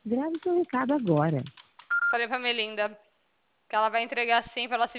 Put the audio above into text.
Grave seu recado agora. Falei pra Melinda que ela vai entregar assim pra ela se